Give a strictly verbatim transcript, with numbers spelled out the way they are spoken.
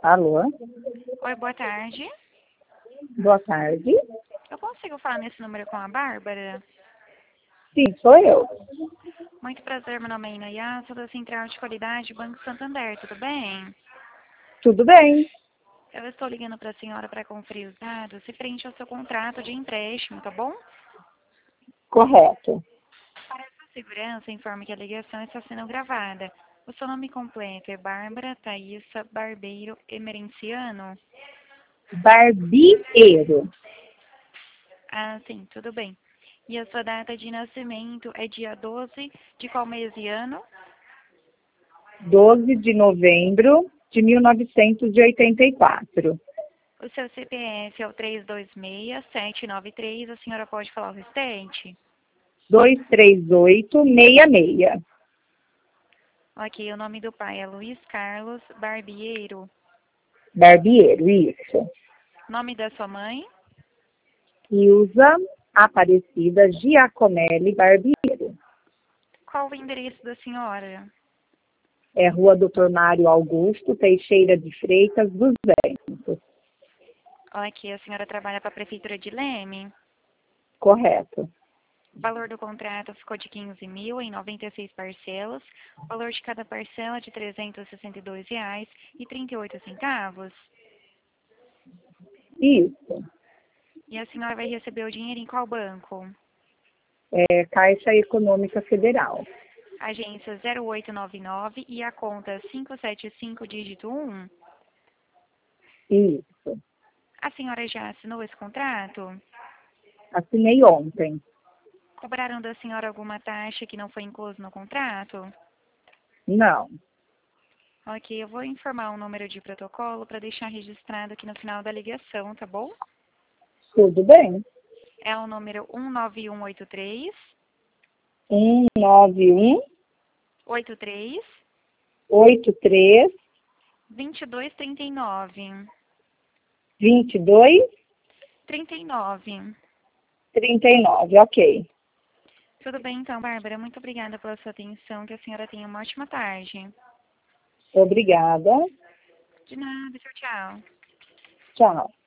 Alô? Oi, boa tarde. Boa tarde. Eu consigo falar nesse número com a Bárbara? Sim, sou eu. Muito prazer, meu nome é Inayá, sou da Central de Qualidade Banco Santander, tudo bem? Tudo bem? Eu estou ligando para a senhora para conferir os dados referente ao seu contrato de empréstimo, tá bom? Correto. Para essa segurança, informe que a ligação está sendo gravada. O seu nome completo é Bárbara Thaísa Barbeiro Emerenciano? Barbieiro. Ah, sim, tudo bem. E a sua data de nascimento é dia doze de qual mês e ano? doze de novembro de mil novecentos e oitenta e quatro. O seu C P F é o três dois seis, sete nove três, a senhora pode falar o restante? dois três oito seis seis. Ok, o nome do pai é Luiz Carlos Barbieiro. Barbieiro, isso. Nome da sua mãe? Ilza Aparecida Giacomelli Barbieiro. Qual o endereço da senhora? É Rua Doutor Mário Augusto Teixeira de Freitas dos Ventos. Ok, a senhora trabalha para a Prefeitura de Leme? Correto. O valor do contrato ficou de quinze mil em noventa e seis parcelas. O valor de cada parcela de trezentos e sessenta e dois reais e trinta e oito centavos. Isso. E a senhora vai receber o dinheiro em qual banco? É Caixa Econômica Federal. Agência zero oito nove nove e a conta cinco sete cinco, dígito um. Isso. A senhora já assinou esse contrato? Assinei ontem. Cobraram da senhora alguma taxa que não foi incluso no contrato? Não. Ok, eu vou informar o número de protocolo para deixar registrado aqui no final da ligação, tá bom? Tudo bem. É o número um nove um oito três, um nove um oito três, oito três dois dois três nove. dois dois trinta e nove. três nove. Ok. Tudo bem então, Bárbara. Muito obrigada pela sua atenção. Que a senhora tenha uma ótima tarde. Obrigada. De nada, tchau, tchau. Tchau.